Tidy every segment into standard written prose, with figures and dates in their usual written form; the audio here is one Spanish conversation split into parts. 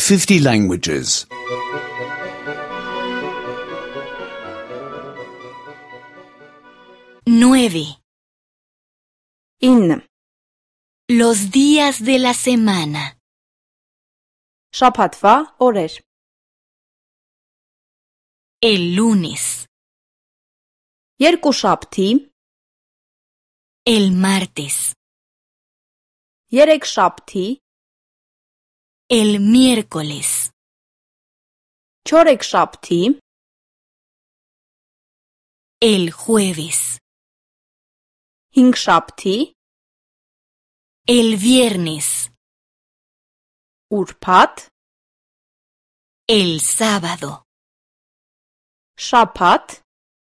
50 languages. 9. In. Los días de la semana. Շաբաթվա օրեր. El lunes, Երկուշաբթի, el martes, երեքշաբթի, el miércoles, չորեքշաբթի, el jueves, հինգշաբթի, el viernes, ուրբաթ, el sábado, շաբաթ,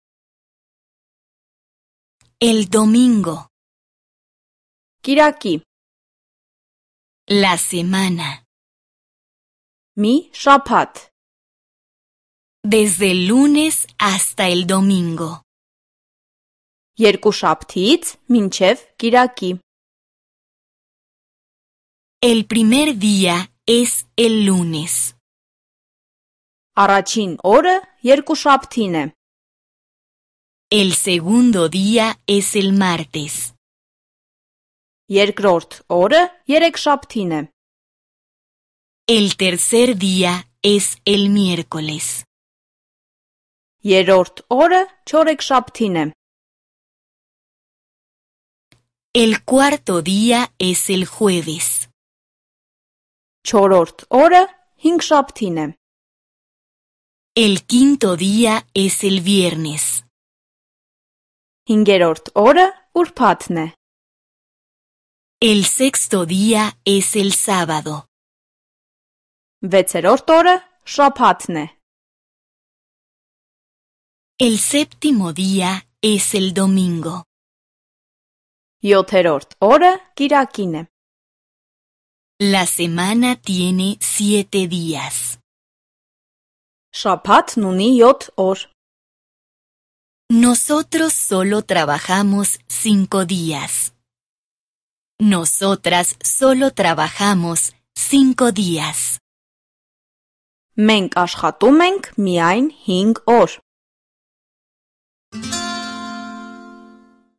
el domingo, կիրակի, la semana. մի շաբաթ, Desde el lunes hasta el domingo. երկուշաբթիից մինչև կիրակի. El primer día es el lunes. Առաջին օրը երկուշաբթին է. El segundo día es el martes. Երկրորդ օրը երեքշաբթին է. El tercer día es el miércoles. Երրորդ օրը չորեքշաբթին է. El cuarto día es el jueves. Չորրորդ օրը հինգշաբթին է. El quinto día es el viernes. Հինգերորդ օրը ուրբաթն է. El sexto día es el sábado. Վեցերորդ օրը շաբաթն է. El séptimo día es el domingo. Յոթերորդ օրը կիրակին է. La semana tiene 7 días. Շաբաթն ունի 7 օր. Nosotros solo trabajamos 5 días. Nosotras solo trabajamos 5 días. Մենք աշխատում ենք միայն 5 օր.